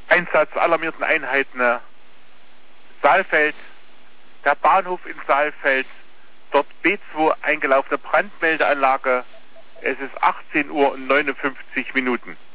Einsatz alarmierten Einheiten Saalfeld, der Bahnhof in Saalfeld, dort B2 eingelaufene Brandmeldeanlage. Es ist 18:59 Uhr.